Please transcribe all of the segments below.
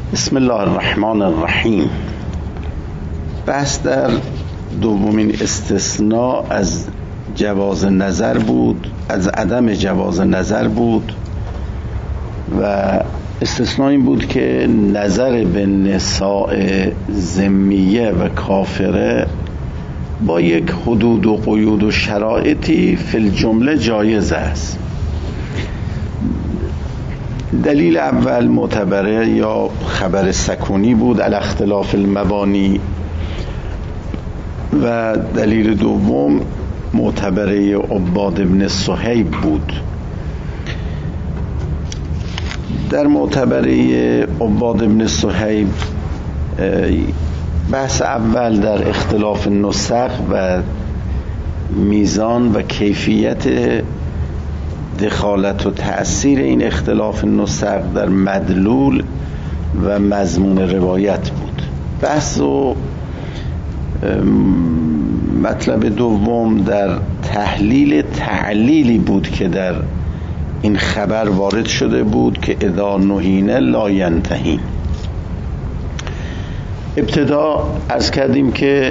بسم الله الرحمن الرحیم. بحث در دومین استثناء از جواز نظر بود، از عدم جواز نظر بود و استثناء این بود که نظر به نساء ذمیه و کافره با یک حدود و قیود و شرایطی فی الجمله جایز است. دلیل اول معتبره یا خبر سکونی بود علی اختلاف المبانی و دلیل دوم معتبره عباد بن صهیب بود. در معتبره عباد بن صهیب بحث اول در اختلاف نسخ و میزان و کیفیت دخالت و تأثیر این اختلاف نسخ در مدلول و مضمون روایت بود. بحث و مطلب دوم در تحلیل تعلیلی بود که در این خبر وارد شده بود که اذا نهینه لا ینتهین. ابتدا عرض کردیم که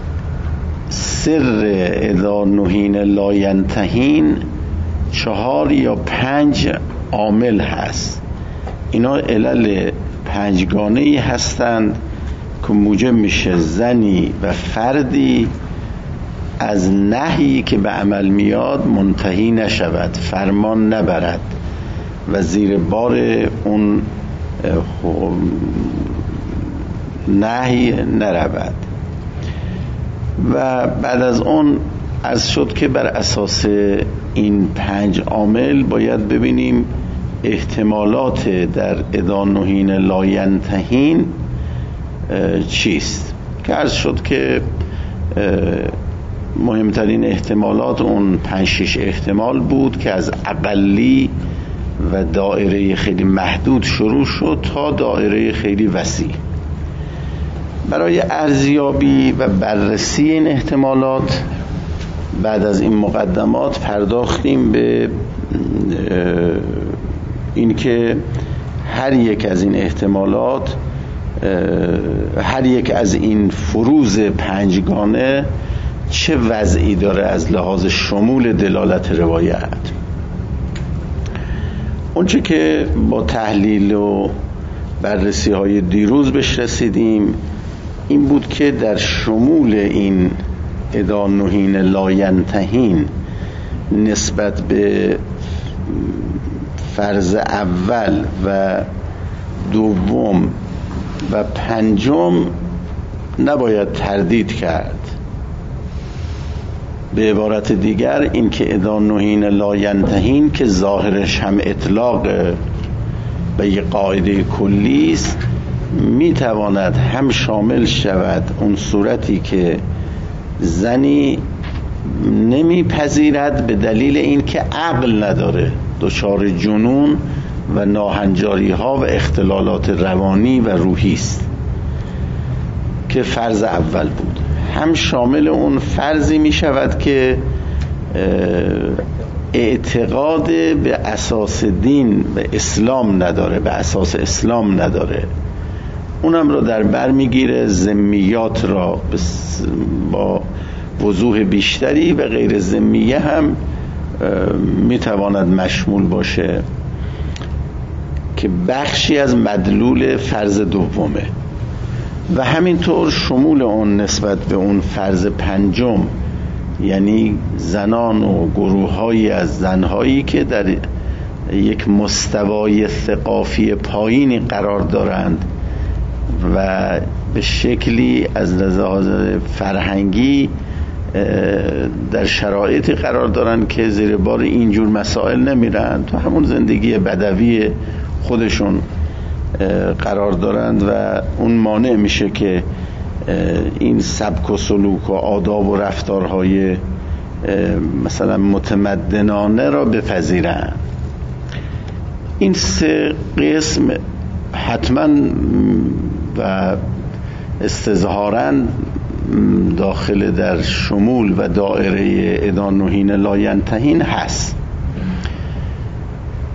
سر اذا نهینه لا ینتهین 4 یا 5 عامل هست. اینا علل 5گانه‌ای هستند که موجب میشه زنی و فردی از نهی که به عمل میاد منتهی نشود، فرمان نبرد و زیر بار اون نهی نرود. و بعد از اون عرض شد که بر اساس این 5 عامل باید ببینیم احتمالات در اذا نهین لا ینتهین چیست، که عرض شد که مهمترین احتمالات اون 5-6 احتمال بود که از اقلی و دایره خیلی محدود شروع شد تا دایره خیلی وسیع. برای ارزیابی و بررسی این احتمالات بعد از این مقدمات پرداختیم به اینکه هر یک از این احتمالات، هر یک از این فروض 5گانه چه وضعی داره از لحاظ شمول دلالت روایت. اونچه که با تحلیل و بررسی های دیروز بهش رسیدیم این بود که در شمول این اذا نهین لا ینتهین نسبت به فرض اول و دوم و پنجم نباید تردید کرد. به عبارت دیگر این که اذا نهین لا ینتهین که ظاهرش هم اطلاق به یک قاعده کلی است، میتواند هم شامل شود اون صورتی که زنی نمیپذیرد به دلیل این که عقل نداره، دچار جنون و ناهنجاری ها و اختلالات روانی و روحی است که فرض اول بود. هم شامل اون فرضی می شود که اعتقاد به اساس دین و اسلام نداره، به اساس اسلام نداره، اونم را در بر میگیره، ذمیات را با وضوح بیشتری و غیر ذمیه هم میتواند مشمول باشه که بخشی از مدلول فرض دومه. و همینطور شمول اون نسبت به اون فرض پنجم، یعنی زنان و گروه‌هایی از زنهایی که در یک مستوای ثقافی پایینی قرار دارند و به شکلی از لحاظ فرهنگی در شرایطی قرار دارند که زیر بار اینجور مسائل نمیرند، تو همون زندگی بدوی خودشون قرار دارند و اون مانع میشه که این سبک و سلوک و آداب و رفتارهای مثلا متمدنانه را بپذیرند. این 3 قسم حتما و استظهاراً داخل در شمول و دائره اذا نهین لا ینتهین هست.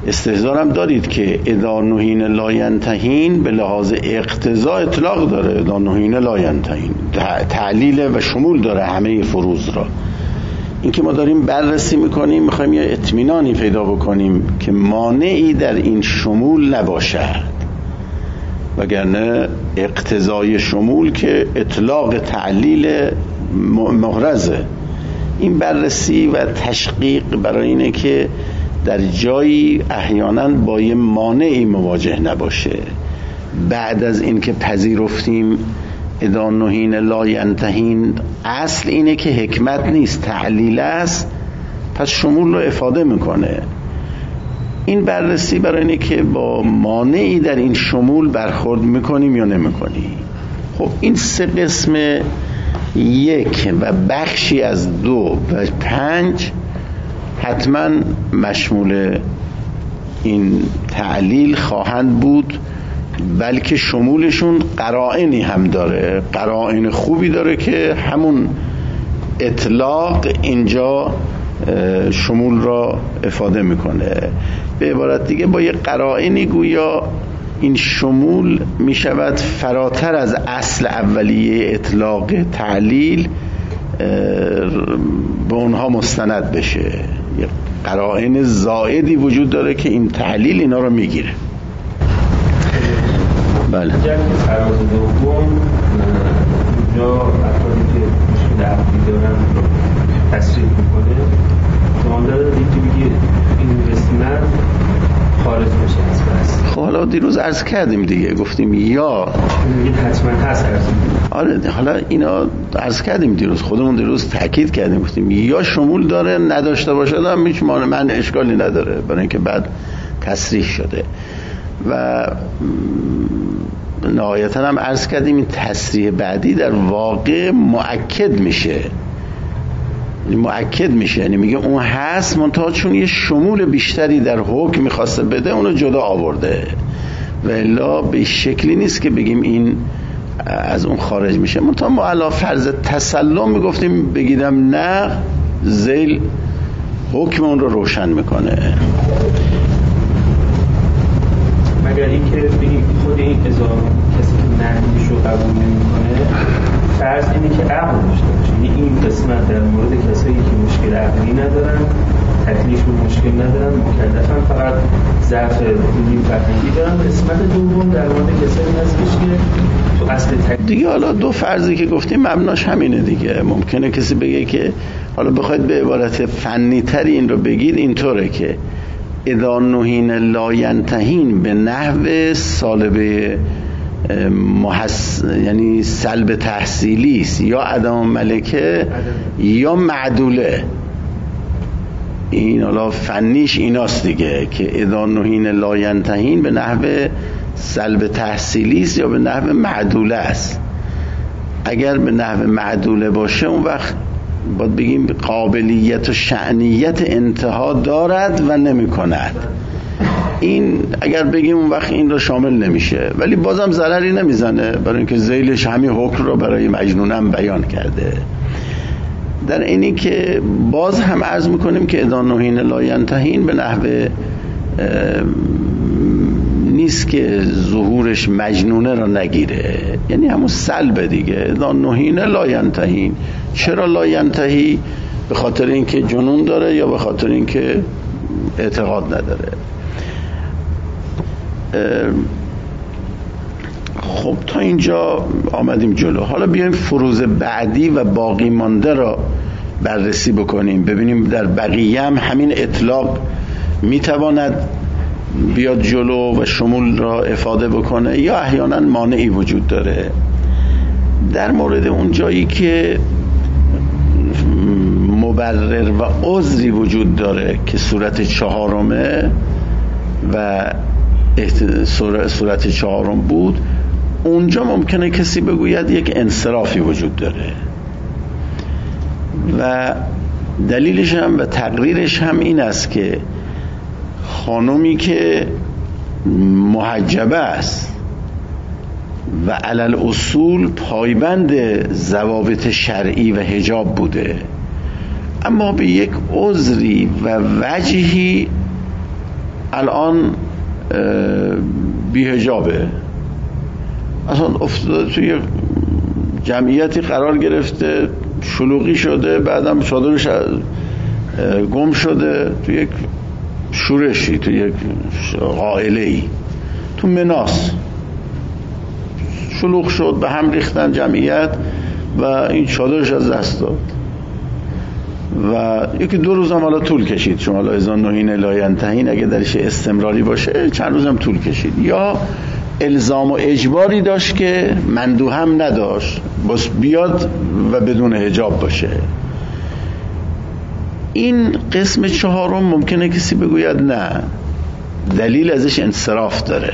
استحضارم دارید که اذا نهین لا ینتهین به لحاظ اقتضا اطلاق داره. اذا نهین لا ینتهین تعلیل و شمول داره همه فروض را. این که ما داریم بررسی میکنیم، میخوایم یه اطمینانی پیدا بکنیم که مانعی در این شمول نباشد، وگرنه اقتضای شمول که اطلاق تعلیل محرزه. این بررسی و تشقیق برای اینه که در جایی احیانا با یه مانعی مواجه نباشه. بعد از این که پذیرفتیم اذا نهین لا ینتهین، اصل اینه که حکمت نیست، تعلیل است، پس شمول رو افاده میکنه. این بررسی برای اینه که با مانعی در این شمول برخورد میکنیم یا نمیکنیم. خب این 3 قسم 1 و بخشی از 2 و 5 حتما مشمول این تعلیل خواهند بود، بلکه شمولشون قرائنی هم داره، قرائن خوبی داره که همون اطلاق اینجا شمول را افاده میکنه. به عبارت دیگه با یه قرائنی گویا این شمول میشود فراتر از اصل اولیه اطلاق تعلیل به اونها مستند بشه. یه قرائن زائدی وجود داره که این تعلیل اینا رو میگیره. بله. فراز دوم اینجا افرادی که مشکل عقلی دارن رو تصریح میکنه، شما داره که میگه این قسمت خارج بشه از بس. خب حالا دیروز عرض کردیم دیگه، گفتیم یا میگه حتما هست عرض. آره حالا اینا عرض کردیم دیروز، خودمون دیروز تاکید کردیم، گفتیم یا شمول داره نداشته باشه هم هیچ من اشکالی نداره، برای اینکه بعد تصریح شده. و نهایتا هم عرض کردیم این تصریح بعدی در واقع مؤکد میشه، یعنی میگه اون هست، منتها چون یه شمول بیشتری در حکم میخواسته بده اونو جدا آورده، و الا به شکلی نیست که بگیم این از اون خارج میشه. منتها ما علی فرض تسلم میگفتیم بگیدم نه، ذیل حکم اون رو روشن میکنه. مگر این که بگیم خود این اضافه کسی که نهیش رو قبول نمیکنه، فرض اینه که عقل داشته باشه. یعنی این قسمت در مورد کسایی که مشکل عقلی ندارن، تکلیفشون مشکل ندارن، مکلفن، فقط ضعف علمی فرهنگی دارن. قسمت دوم در مورد کسایی هستش که تو اصل دیگه حالا 2 فرضی که گفتیم مبناش همینه دیگه. ممکنه کسی بگه که حالا بخواید به عبارت فنی تری این رو بگید، اینطوره که اذا نهین لا ینتهین به نحو سالبه یعنی سلب تحصیلی است، یا عدم ملکه یا معدوله. این حالا فنیش ایناست دیگه که اذا نهین لا ینتهین به نحو سلب تحصیلی است یا به نحو معدوله است. اگر به نحو معدوله باشه اون وقت باید بگیم قابلیت و شأنیت انتها دارد و نمی کند. این اگر بگیم اون وقت این رو شامل نمیشه، ولی بازم ضرری نمیزنه، برای اینکه ذیلش همین حکم رو برای مجنونم بیان کرده. در اینی که باز هم عرض میکنیم که اذا نهین لا ینتهین به نحو نیست که ظهورش مجنونه رو نگیره، یعنی همون سلب دیگه. اذا نهین لا ینتهین، چرا لا ینتهی؟ به خاطر اینکه جنون داره یا به خاطر اینکه اعتقاد نداره. خب تا اینجا آمدیم جلو. حالا بیایم فروض بعدی و باقی مانده را بررسی بکنیم، ببینیم در بقیه هم همین اطلاق میتواند بیاد جلو و شمول را افاده بکنه یا احیانا مانعی وجود داره. در مورد اون جایی که مبرر و عذری وجود داره که صورت 4 و صورت 4 بود، اونجا ممکنه کسی بگوید یک انصرافی وجود داره و دلیلش هم و تقریرش هم این است که خانمی که محجبه است و علل اصول پایبند ضوابط شرعی و حجاب بوده، اما به یک عذری و وجهی الان بی‌حجابه، اصلا افتاده توی جمعیتی قرار گرفته، شلوغی شده، بعدم چادرش گم شده تو یک شورشی، تو یک قائله‌ای تو مناس شلوغ شد، به هم ریختن جمعیت و این چادرش از دست داد و یکی 2 روز هم حالا طول کشید، چون حالا اذا نهین لا ینتهین اگه درش استمراری باشه چند روز هم طول کشید. یا الزام و اجباری داشت که مندوه هم نداشت، بس بیاد و بدون حجاب باشه. این قسم 4 ممکنه کسی بگوید نه، دلیل ازش انصراف داره.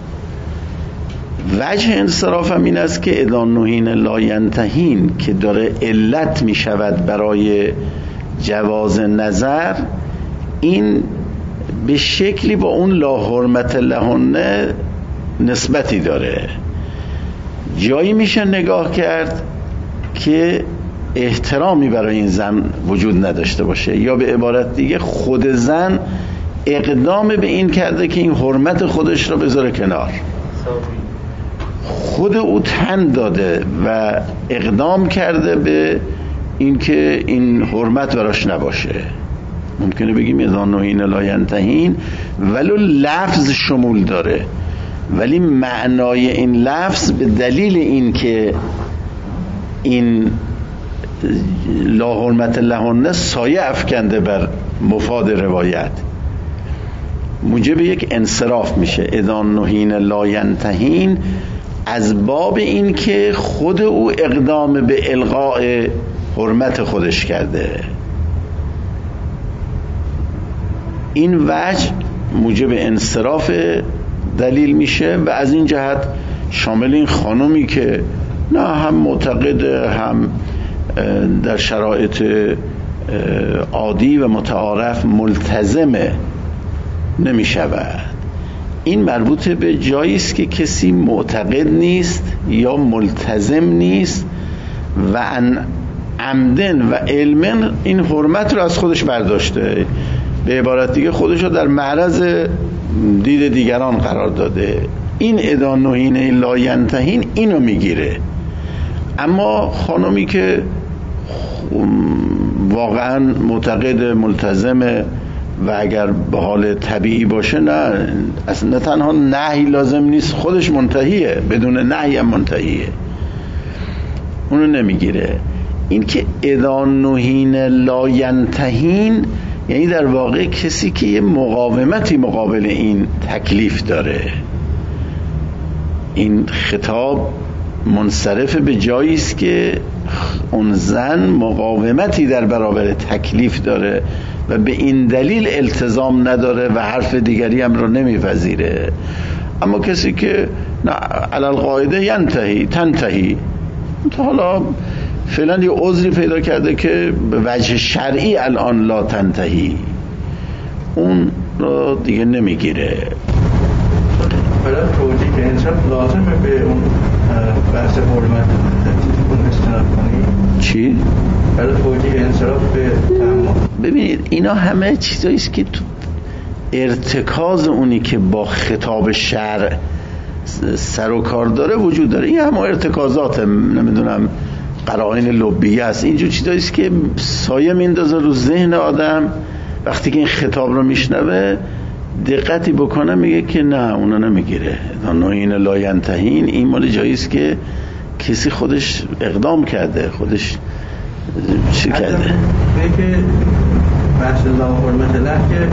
وجه انصراف هم این است که اذا نهین لا ینتهین که داره علت می شود برای جواز نظر، این به شکلی با اون لا حرمت لهن نسبتی داره. جایی میشه نگاه کرد که احترامی برای این زن وجود نداشته باشه، یا به عبارت دیگه خود زن اقدام به این کرده که این حرمت خودش رو بذاره کنار، خود او تن داده و اقدام کرده به این که این حرمت براش نباشه. ممکنه بگیم اذا نهین لا ینتهین ولو لفظ شمول داره، ولی معنای این لفظ به دلیل این که این لا حرمت لهن سایه افکنده بر مفاد روایت، موجب یک انصراف میشه. اذا نهین لا ینتهین از باب این که خود او اقدام به الغاء حرمت خودش کرده. این وجه موجب انصراف دلیل میشه و از این جهت شامل این خانومی که نه هم معتقده هم در شرایط عادی و متعارف ملتزمه نمی شود. این مربوط به جایی است که کسی معتقد نیست یا ملتزم نیست و عمدن و علمن این حرمت رو از خودش برداشته، به عبارت دیگه خودش رو در معرض دید دیگران قرار داده. این اذا نهین لا ینتهین اینو میگیره. اما خانمی که واقعا معتقد ملتزمه و اگر به حال طبیعی باشه نه، اصلا نه تنها نهی لازم نیست، خودش منتهیه، بدون نهی هم منتهیه، اونو نمیگیره. این که اذا نهین لا ینتهین یعنی در واقع کسی که یه مقاومتی مقابل این تکلیف داره. این خطاب منصرف به جایی است که اون زن مقاومتی در برابر تکلیف داره و به این دلیل التزام نداره و حرف دیگری هم رو نمیپذیره. اما کسی که علی القاعده ینتهی تنتهی، تا حالا فعلا یه عذری پیدا کرده که به وجه شرعی الان لا تنتهی، اون رو دیگه نمیگیره. برای توجیه که انشاء لازمه به اون بحث حرمت چیزی استناد کنی؟ چی؟ برای توجیه انصراف به ببینید اینا همه چیزایی است که تو ارتکاز اونی که با خطاب شرع سر و کار داره وجود داره. این همه ارتکازات نمیدونم قرائن لبیه است، اینجور چیزایی است که سایه میندازه رو ذهن آدم. وقتی که این خطاب رو میشنوه دقتی بکنه میگه که نه اونا نمیگیره. نهین لا ینتهین این مال جایی است که کسی خودش اقدام کرده، خودش چی کرده. که بحث لا حرمت له که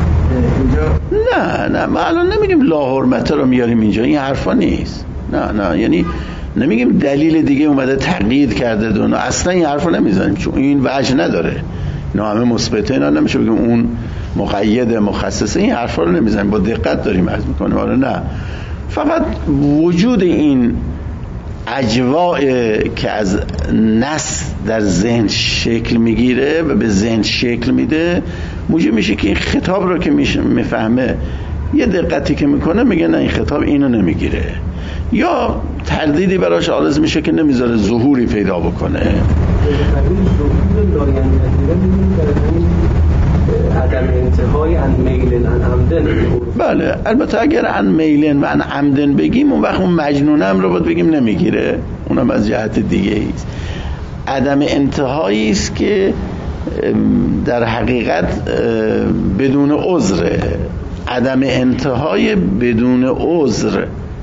اینجا نه ما الان نمیگیم لا حرمت رو میاریم اینجا، این حرفا نیست. نه یعنی نمیگیم دلیل دیگه اومده تقیید کرده دون، اصلا این حرفو نمیزنیم چون این وجه نداره. اینا همه مثبته، اینا نمیشه بگیم اون مقید مخصصه، این حرفا رو نمیزنیم، با دقت داریم عرض میکنیم. آره نه، فقط وجود این اجواء که از نص در ذهن شکل میگیره و به ذهن شکل میده موجب میشه که این خطاب رو که میفهمه یه دقتی که میکنه میگه نه این خطاب اینو نمیگیره، یا تردیدی براش عارض میشه که نمیذاره ظهوری پیدا بکنه. عدم انتهای عن میلن عن عمدن. بله البته اگر عن میلن و عن عمدن بگیم اون وقت اون مجنونم رو باید بگیم نمیگیره، اونم از جهت دیگه ایست. عدم انتهایی است که در حقیقت بدون عذره. عدم انتهای بدون عذر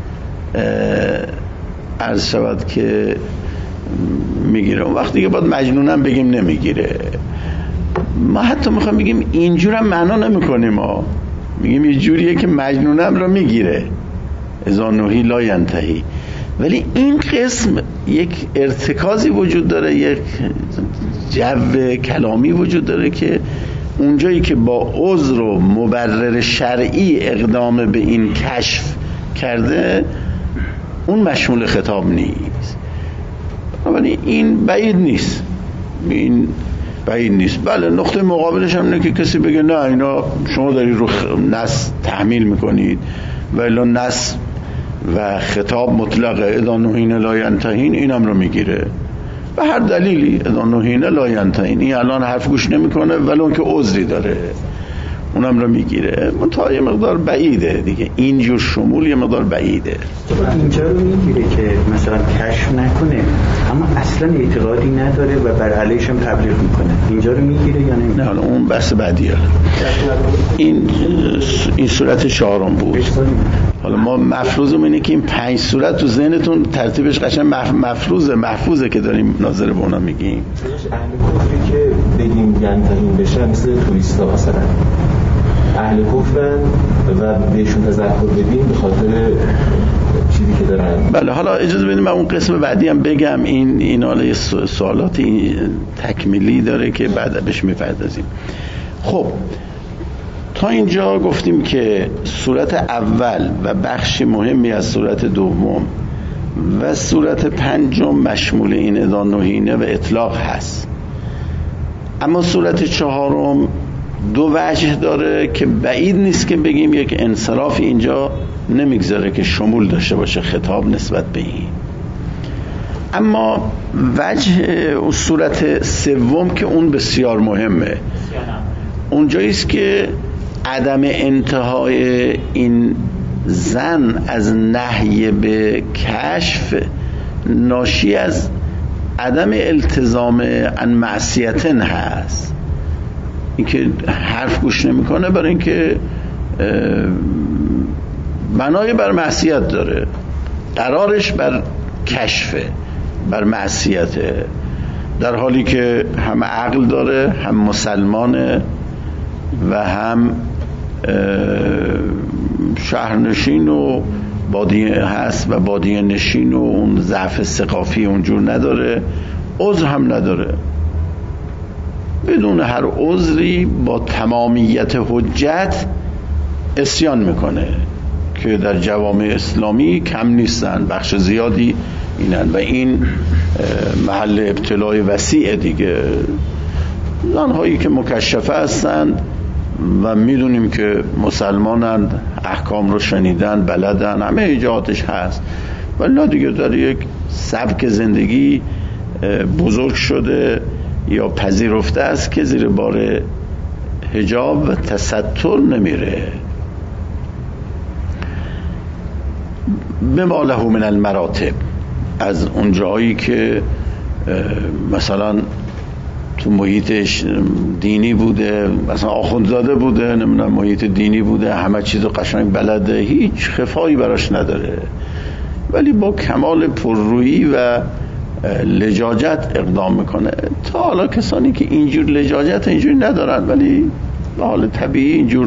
عرض شود که میگیره، اون وقت دیگه باید مجنونم بگیم نمیگیره. ما حتی میخوایم بگیم اینجور هم معنا نمیکنیم، ما میگیم یه جوریه که مجنونم رو میگیره، اذا نهی لا ینتهی. ولی این قسم یک ارتکازی وجود داره، یک جو کلامی وجود داره که اونجایی که با عذر و مبرر شرعی اقدام به این کشف کرده اون مشمول خطاب نیست. ولی این بعید نیست، این بعید نیست. بله نقطه مقابلش هم اینه که کسی بگه نه اینا شما داری رو نص تحمیل میکنید و الا نص و خطاب مطلقه، اذا نهینا لا ینتهین، اینم رو میگیره به هر دلیلی. اذا نهینا لا ینتهین، این الان حرف گوش نمیکنه ولی اون که عذری داره اونم رو میگیره. منتها یه مقدار بعیده دیگه، اینجور شمول یه مقدار بعیده. اینجا رو میگیره که مثلا کشف نکنه اما اصلا اعتقادی نداره و بر علیهش هم تبلیغ میکنه، اینجا رو میگیره یا نه؟ نه اون بحث بعدیه. این صورت چهارم بود. حالا ما مفروضمون اینه که این 5 صورت تو ذهنتون ترتیبش قشنگ محفوظه که داریم ناظر به اونا میگیم. اهل کفری که بگیم ینتهین بشه مثل توریستا مثلا اهل کفرن و بهشون تذکر بدیم به خاطر چیزی که دارن. بله حالا اجازه بدیم من اون قسم بعدی هم بگم. این حالا سوالات تکمیلی داره که بعد بهش میپردازیم. خب تا اینجا گفتیم که صورت اول و بخش مهمی از صورت دوم و صورت پنجم مشمول این اذا نهینا و اطلاق هست. اما صورت چهارم 2 وجه داره که بعید نیست که بگیم یک انصراف اینجا نمیگذاره که شمول داشته باشه خطاب نسبت به این. اما وجه صورت سوم که اون بسیار مهمه، اونجاییست که عدم انتهای این زن از نهی به کشف ناشی از عدم التزام عن معصیتن هست. اینکه حرف گوش نمیکنه برای اینکه بنای بر معصیت داره، قرارش بر کشفه، بر معصیته، در حالی که هم عقل داره، هم مسلمانه و هم شهرنشین و بادیه هست و بادیه نشین و اون ضعف ثقافی اونجور نداره، عذر هم نداره. بدون هر عذری با تمامیت حجت عصیان میکنه که در جوامع اسلامی کم نیستن، بخش زیادی اینن و این محل ابتلای وسیع دیگه. زنهایی که مکشفه هستند و میدونیم که مسلمانند، احکام رو شنیدن، بلدن، همه ایجادش هست، ولی دیگه در یک سبک زندگی بزرگ شده یا پذیرفته است که زیر بار حجاب و تستر نمیره. بما له من المراتب، از اون جایی که مثلا تو محیطش دینی بوده، مثلا آخوندزاده بوده، نمیدونم محیط دینی بوده، همه چیزو قشنگ بلده، هیچ خفایی براش نداره، ولی با کمال پررویی و لجاجت اقدام میکنه. تا حالا کسانی که اینجور لجاجت اینجوری ندارن ولی به حال طبیعی اینجور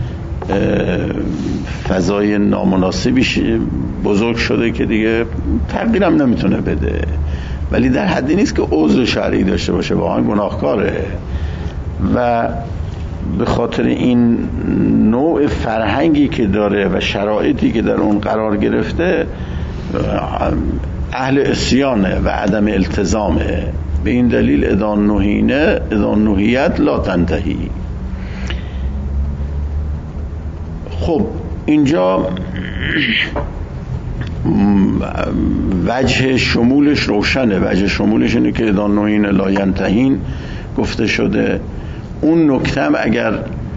فضای نامناسبیش بزرگ شده که دیگه تغییرم نمیتونه بده، ولی در حدی نیست که عذر شرعی داشته باشه، واقعا گناهکاره. و به خاطر این نوع فرهنگی که داره و شرایطی که در اون قرار گرفته اهل عصیانه و عدم التزامه. به این دلیل اذا نهیت لا تنتهی. خب اینجا وجه شمولش روشنه. وجه شمولش اینه که اذا نهینا لا ینتهین گفته شده اون نکته هم اگر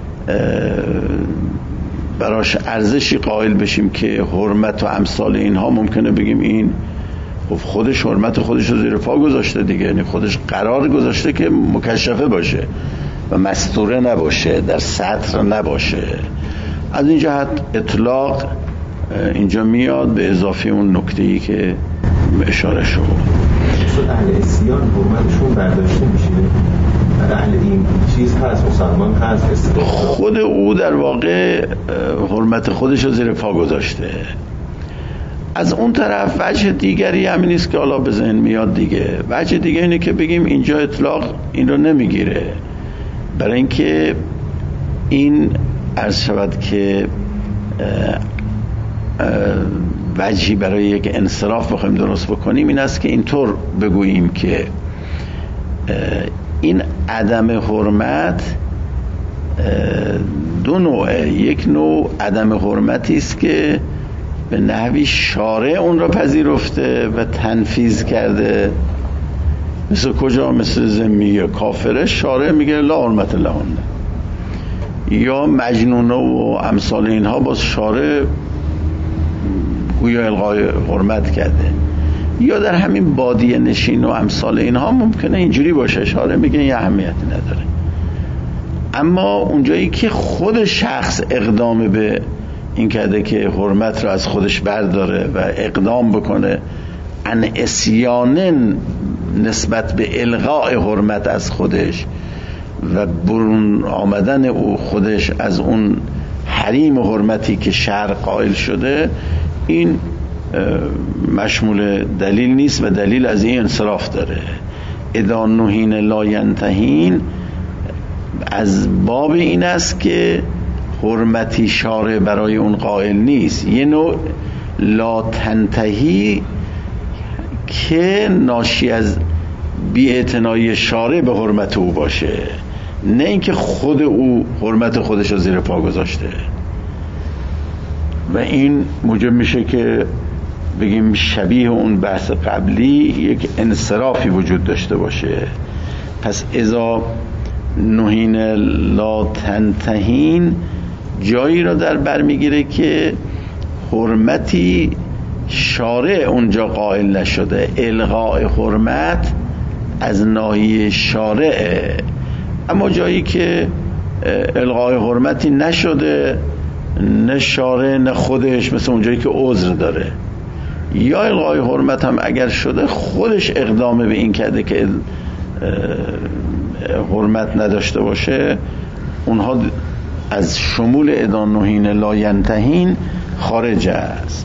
براش ارزشی قائل بشیم که حرمت و امثال اینها، ممکنه بگیم این خودش حرمت خودش رو زیر پا گذاشته دیگه، یعنی خودش قرار گذاشته که مکشفه باشه و مستوره نباشه، در سطر نباشه. از این جهت اطلاق اینجا میاد به اضافه اون نکته‌ای که اشاره شد. اهل اسیان حرمتشون برداشته میشه، اهل این چیز هست، مسلمان هست، خود او در واقع حرمت خودش رو زیر پا گذاشته. از اون طرف وجه دیگری همین نیست که حالا به ذهن میاد دیگه. وجه دیگه اینه که بگیم اینجا اطلاق این رو نمیگیره، برای اینکه این عرض شود که وجهی برای یک انصراف بخوایم درست بکنیم این است که اینطور بگوییم که این عدم حرمت دو نوعه. یک نوع عدم حرمتی است که به نحوی شارع اون را پذیرفته و تنفیذ کرده، مثل کجا؟ مثل ذمیه کافره شارع میگه لا حرمت لهن، یا مجنونه و امثال اینها باز شارع گویا الغای حرمت کرده. یا در همین بادیه نشین و امثال اینها ممکنه اینجوری باشه، شارع میگه یه اهمیتی نداره. اما اونجایی که خود شخص اقدام به این کرده که حرمت رو از خودش برداره و اقدام بکنه ان اسیانن نسبت به الغاء حرمت از خودش و برون آمدن او خودش از اون حریم حرمتی که شرع قائل شده، این مشمول دلیل نیست و دلیل از این انصراف داره. اذا نهین لا ینتهین از باب این است که حرمتی شارع برای اون قائل نیست، یه نوع لا تنتهی که ناشی از بی‌اعتنایی شارع به حرمت او باشه، نه اینکه خود او حرمت خودش رو زیر پا گذاشته. و این موجب میشه که بگیم شبیه اون بحث قبلی یک انصرافی وجود داشته باشه. پس اذا نهین لا تنتهین جایی را در بر میگیره که حرمتی شارع اونجا قائل نشده، الغاء حرمت از ناحیه شارع. اما جایی که الغاء حرمتی نشده، نه شارع نه خودش، مثل اونجایی که عذر داره، یا الغاء حرمت هم اگر شده خودش اقدام به این کرده که حرمت نداشته باشه، اونها از شمول اذا نهین لا ینتهین خارج است.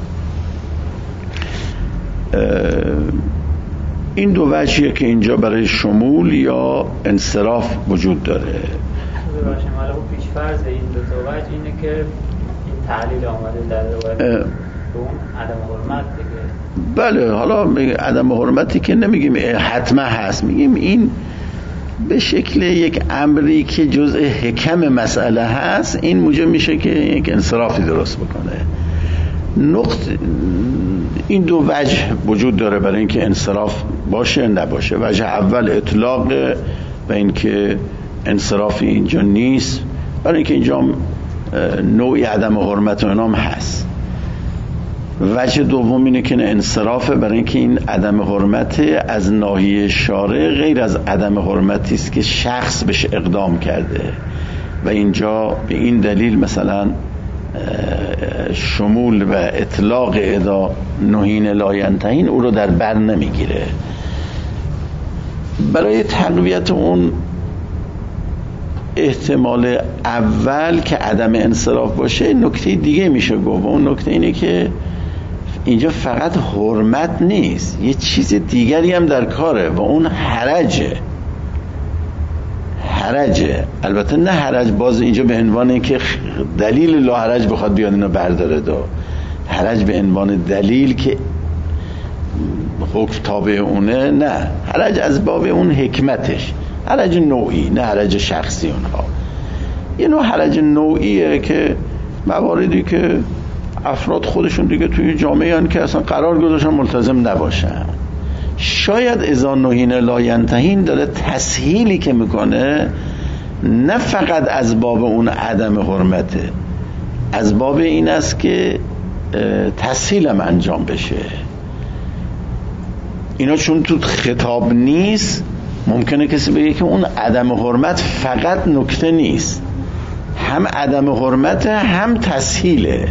این دو وجهیه که اینجا برای شمول یا انصراف وجود داره. حالا پیش فرض این دو تا وجه اینه که این تعلیل آمده در روایت اون عدم حرمت دیگه. بله، حالا عدم حرمتی که نمیگیم حتما هست، میگیم این به شکل یک امری که جزء حکم مسئله هست، این موجب میشه که یک انصرافی درست بکنه. این دو وجه وجود داره برای اینکه انصراف باشه نباشه. وجه اول اطلاق و اینکه انصرافی اینجا نیست، برای اینکه اینجا نوعی عدم حرمت و انام هست. وجه دوم اینه که انصرافه، برای اینکه این عدم حرمت از ناحیه شارع غیر از عدم حرمتی است که شخص بهش اقدام کرده و اینجا به این دلیل مثلا شمول و اطلاق اذا نهین لا ینتهین او رو در بر نمیگیره. برای تقویت اون احتمال اول که عدم انصراف باشه نکته دیگه میشه گفت. اون نکته اینه که اینجا فقط حرمت نیست، یه چیز دیگری هم در کاره و اون حرجه. البته نه حرج باز اینجا به عنوان که دلیل لا حرج بخواد بیاد اینو برداره، حرج به عنوان دلیل که حکم تابع اونه، نه، حرج از باب اون حکمتش، حرج نوعی نه حرج شخصی. اونها یه نوع حرج نوعیه که مواردی که افراد خودشون دیگه توی جامعه هن که اصلا قرار گذاشتن ملتزم نباشن. شاید اذا نهین لا ینتهین داره تسهیلی که میکنه نه فقط از باب اون عدم حرمته، از باب این است که تسهیلم انجام بشه. اینا چون تو خطاب نیست، ممکنه کسی بگه که اون عدم حرمت فقط نکته نیست، هم عدم حرمت هم تسهیله.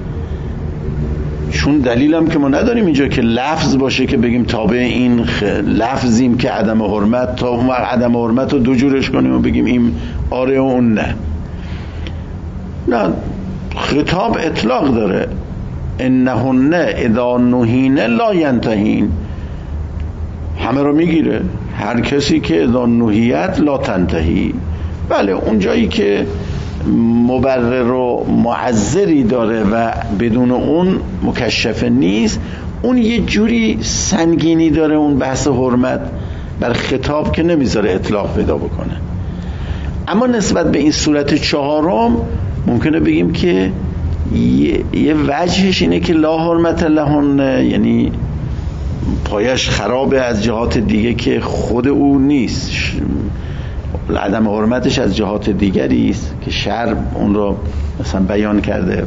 چون دلیلم که ما نداریم اینجا که لفظ باشه که بگیم تابع این لفظیم که عدم حرمت، تا اون عدم حرمت رو دو جورش کنیم و بگیم این آره و اون نه. نه، خطاب اطلاق داره، انهن اذا نهین لا ینتهین، همه رو میگیره، هر کسی که اذا نهیت لا تنتهی. بله، اون جایی که مبرر و معذری داره و بدون اون مکشف نیست، اون یه جوری سنگینی داره اون بحث حرمت بر خطاب که نمیذاره اطلاق پیدا بکنه. اما نسبت به این صورت چهارم ممکنه بگیم که یه وجهش اینه که لا حرمت لهن، یعنی پایش خرابه از جهات دیگه که خود او نیست، عدم حرمتش از جهات دیگری است که شرع اون رو مثلا بیان کرده.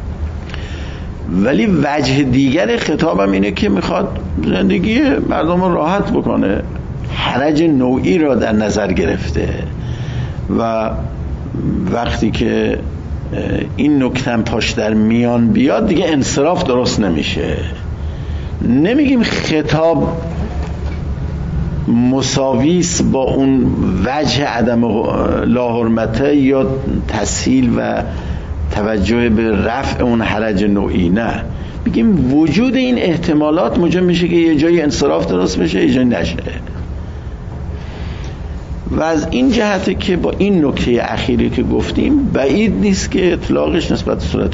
ولی وجه دیگر خطابم اینه که میخواد زندگی مردم رو راحت بکنه، حرج نوعی را در نظر گرفته و وقتی که این نکتم پاش در میان بیاد دیگه انصراف درست نمیشه. نمیگیم خطاب مساویس با اون وجه عدم لا حرمته یا تسهیل و توجه به رفع اون حرج نوعی، نه، میگیم وجود این احتمالات موجب میشه که یه جای انصراف درست بشه، یه جای نشه. و از این جهته که با این نکته اخیری که گفتیم بعید نیست که اطلاقش نسبت به صورت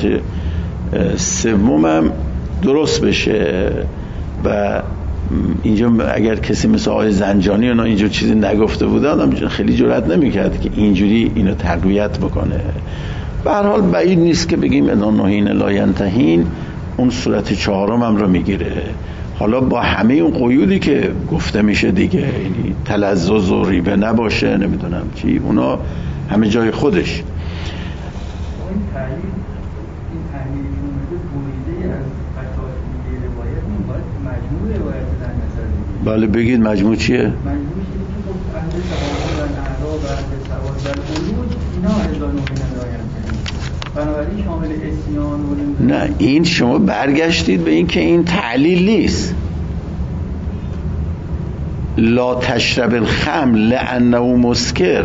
سومم درست بشه. و اینجا اگر کسی مثل آقای زنجانی اونا اینجور چیزی نگفته بوده، آدم خیلی جرئت نمیکرد که اینجوری اینو تقویت بکنه. به هر حال بعید نیست که بگیم اذا نهین لا ینتهین اون صورت چهارم هم رو میگیره، حالا با همه اون قیودی که گفته میشه دیگه، یعنی تلذذ و ریبه نباشه، نمیدونم چی، اونا همه جای خودش. این تحلیل بریده از قطعات روایت باید مجموع روایت در نظر بگیریم. بله بگید مجموع چیه؟ مجموع چیزی که گفت اهل سواد و اعراب و اهل سواد و الولود اینا اذا نهین لا ینتهین، بنابراین شامل اسیان و نه، این شما برگشتید به این که این تعلیل نیست. لا تشرب الخمر لانه مسکر،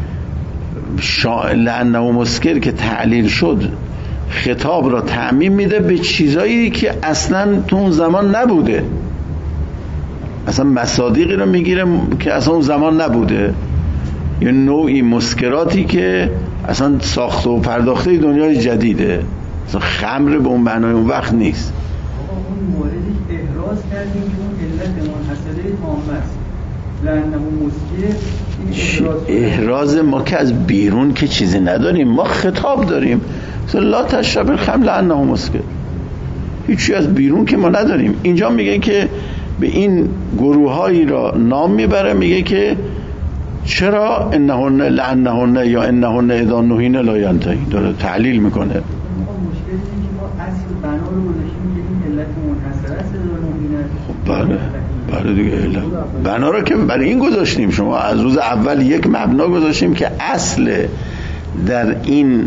لانه مسکر که تعلیل شد خطاب را تعمیم میده به چیزایی که اصلا تو اون زمان نبوده، اصلا مصادیقی رو میگیره که اصلا اون زمان نبوده، یه نوعی مسکراتی که اصلا ساخته و پرداخته دنیای جدیده، اصلا خمر به اون معنای اون وقت نیست. اون موردش احراز کردیم که اون علت منحصره تامه است، لانه مسکر. این احراز ما که از بیرون که چیزی نداریم، ما خطاب داریم، مثلا لا تشرب الخمر لانه مسکر، هیچی از بیرون که ما نداریم. اینجا میگه که به این گروهایی را نام میبره، میگه که چرا انهن لانهن یا انهن اذا نهین لا ینتهین، داره تعلیل میکنه. مشکلی که ما اصل بنا رو گذاشتیم که این علت منحصره است اذا نهین. بله دیگه علت بنا رو که برای این گذاشتیم، شما از روز اول یک مبنا گذاشتیم که اصل در این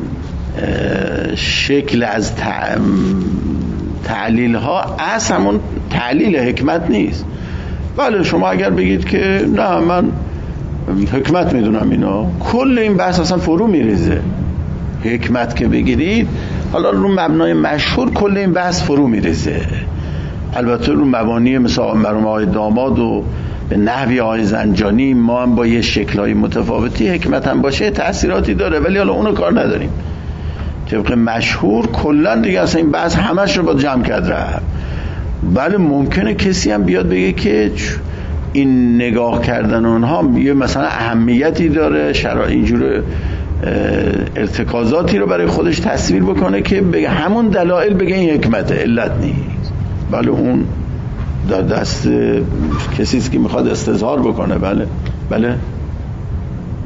شکل از تعلیل ها اصل همون تعلیل حکمت نیست. بله شما اگر بگید که نه من حکمت میدونم، اینا کل این بحث اصلا فرو میریزه. حکمت که بگیرید، حالا رو مبنای مشهور کل این بحث فرو میریزه. البته رو مبانی مثل مرحوم آقای داماد و به نحوی آقای زنجانی ما هم با یه شکل‌های متفاوتی حکمت هم باشه تأثیراتی داره، ولی حالا اونو کار نداریم. طبق مشهور کلا دیگه اصلا این بحث همش رو با جمع کرد رفت. بله ممکنه کسی هم بیاد بگه که این نگاه کردن اونها یه مثلا اهمیتی داره، اینجور ارتکازاتی رو برای خودش تصویر بکنه که بگه همون دلایل بگه این حکمته، علت نیست. بله اون در دست کسی است که میخواد استظهار بکنه. بله اگه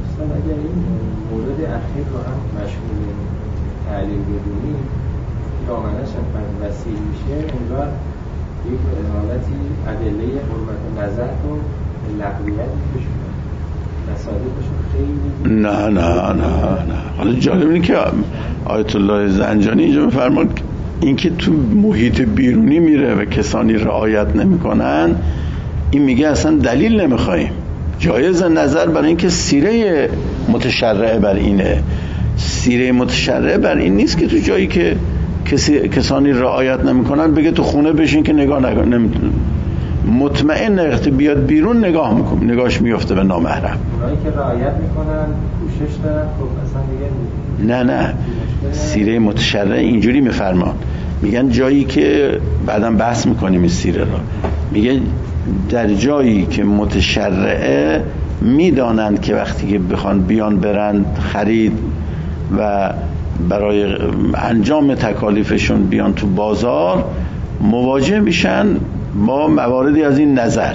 اگر این مورد اخیر رو هم مشمول تعلیل بدونیم دامنش هم وسیع میشه، انگار یک حالتی ادله حرمت نظر رو لغویت میکشونه، مصادیقشون خیلی نه. حالا جالب اینه که آیت الله زنجانی اینجا میفرماد اینکه تو محیط بیرونی میره و کسانی رعایت نمیکنن، این میگه اصلا دلیل نمیخوایم، جایز نظر برای اینکه سیره متشرعه بر اینه. سیره متشرعه بر این نیست که تو جایی که کسانی رعایت نمیکنن بگه تو خونه بشین که نگاه نمیتونه، مطمئن نقطه بیاد بیرون نگاه میکنه، نگاهش میفته به نامحرم. اونایی که رعایت میکنن کوشش دارن خب اصلا دیگه نه سیره متشرعه اینجوری میفرمان، میگن جایی که بعداً بحث میکنیم این سیره را، میگن در جایی که متشرعه میدانند که وقتی که بخوان بیان برند خرید و برای انجام تکالیفشون بیان تو بازار مواجه میشن با مواردی از این نظر،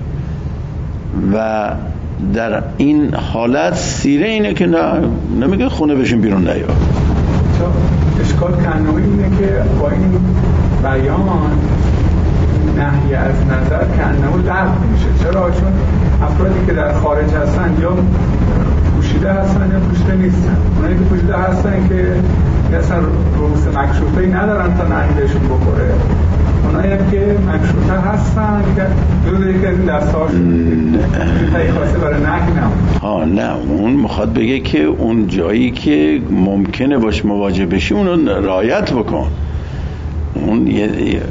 و در این حالت سیره اینه که نمیگه خونه بشین بیرون نیا. اشکال کنوی اینه که با این بیان نهی از نظر کنوی لغو میشه. چرا؟ چون افرادی که در خارج هستن یا پوشیده هستن یا پوشیده نیستن. اونایی که پوشیده هستن که اصلا رؤوس مکشوفه‌ای ندارن تا نهی بهشون بخوره، اونایی هم که مکشوفه هستن که جزو یکی از این دستهاشون تایی خواسته برای نهی نه اون میخواد بگه که اون جایی که ممکنه باش مواجه بشی اونو رعایت بکن. اون یه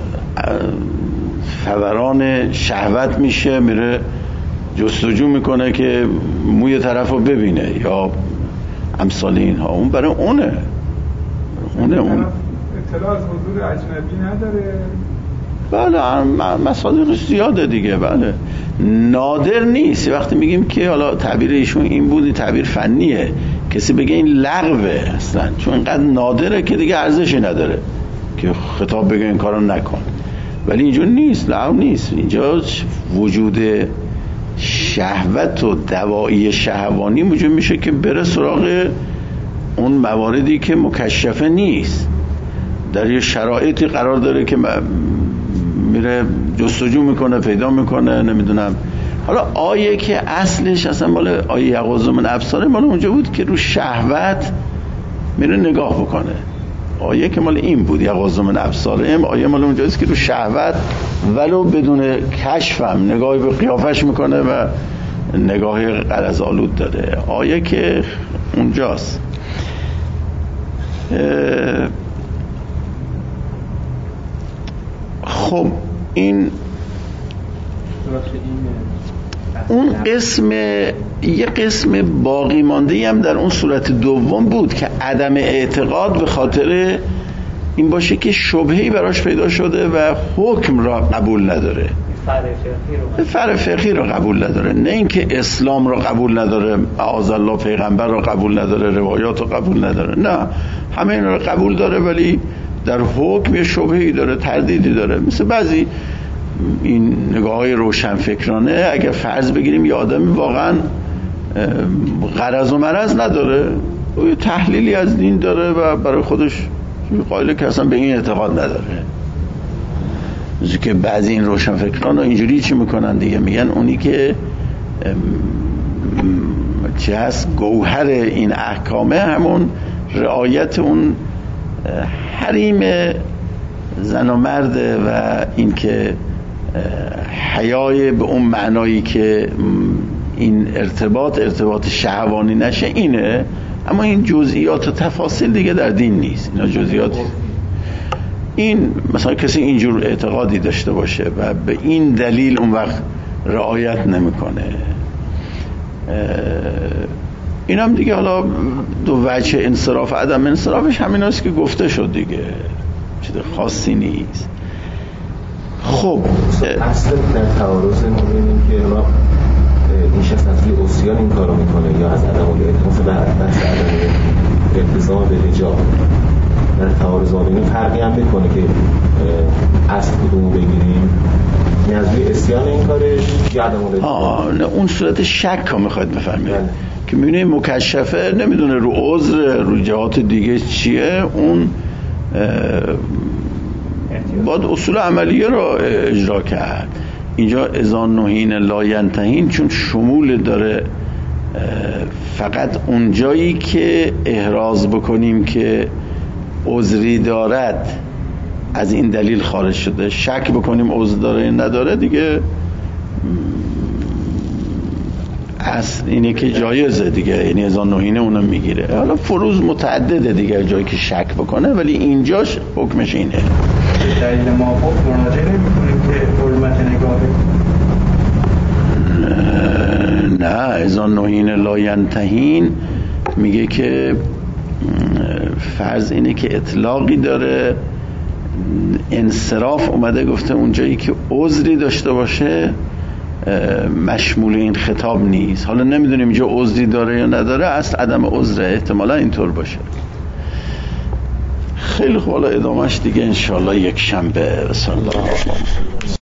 فوران شهوت میشه، میره جستجو میکنه که موی طرف رو ببینه یا امثال اینها، اون برای اونه اون اطلاع از حضور اجنبی نداره. بله مصادیقش زیاده دیگه، بله نادر نیست. وقتی میگیم که حالا تعبیر ایشون این بود، تعبیر فنیه، کسی بگه این لغوه اصلا چون اینقدر نادره که دیگه ارزشی نداره که خطاب بگه این کارو نکن، ولی اینجور نیست، لغو نیست. اینجا وجود شهوت و دوایی شهوانی موجب میشه که بره سراغ اون مواردی که مکشفه نیست، در یه شرایطی قرار داره که میره جستجو میکنه، پیدا میکنه، نمیدونم. حالا آیه که اصلش اصلا مال آیه یغض من ابصارهم مال اونجا بود که رو شهوت میره نگاه بکنه. آیه که مال این بود یغض من ابصارهم، آیه مال اونجاست که رو شهوت ولو بدون کشفم نگاهی به قیافش میکنه و نگاه غرض آلود داره. آیه که اونجاست. خب این اون قسم، یه قسم باقی مانده هم در اون صورت دوم بود که عدم اعتقاد به خاطر این باشه که شبهه‌ای براش پیدا شده و حکم را قبول نداره، فرع فقهی رو قبول نداره، نه اینکه اسلام رو قبول نداره، معاذ الله پیغمبر رو قبول نداره، روایات رو قبول نداره، نه همه اینا رو قبول داره ولی در حکم یه شبهه‌ای داره، تردیدی داره. مثل بعضی این نگاه‌های روشنفکرانه اگر فرض بگیریم یه آدمی واقعا غرض و مرض نداره، یه تحلیلی از دین داره و برای خودش قائله که اصلا به این اعتقاد نداره، که بعضی این روشنفکران اینجوری چی میکنن دیگه، میگن اونی که چه هست گوهر این احکامه همون رعایت اون حریم زن و مرده و این که حیای به اون معنایی که این ارتباط شهوانی نشه اینه، اما این جزئیات و تفاصیل دیگه در دین نیست. اینا جزئیات، این مثلا کسی اینجور اعتقادی داشته باشه و به این دلیل اون وقت رعایت نمیکنه، این هم دیگه حالا دو وجه انصراف عدم انصرافش همین هست که گفته شد دیگه، چیز خاصی نیست. خب اصلا در تعارض ما بینیم که این شخص از روی عصیان این کارو میکنه یا از عدم بحث عدم التزام به حجاب، در تعارض ما بینیم فرقی هم میکنه که اصل کدومو بگیریم. یعنی از روی اسیان این کارش یا عدم نه اون صورت شک ها میخواید بفهمید که میبینه مکشفه نمیدونه رو عذر رو جهات دیگه چیه، اون باید اصول عملیه رو اجرا کرد. اینجا اذا نهین لا ینتهین چون شمول داره، فقط اونجایی که احراز بکنیم که عذری دارد از این دلیل خارج شده، شک بکنیم عذر داره نداره دیگه اصل اینه که جایزه دیگه، یعنی اذا نهینه اونو میگیره. حالا فروض متعدده دیگه جایی که شک بکنه، ولی اینجاش حکمش اینه. دلیل موافق مراجعه نمی‌کنیم که حرمت نگاه نه اذا نهین لا ینتهین میگه که فرض اینه که اطلاقی داره، انصراف اومده گفته اونجایی که عذری داشته باشه مشمول این خطاب نیست. حالا نمیدونیم اینجا عذری داره یا نداره، اصل عدم عذره، احتمالا اینطور باشه. خیلی خوب، حالا ادامهش دیگه انشالله یک شنبه. صلی الله علیه و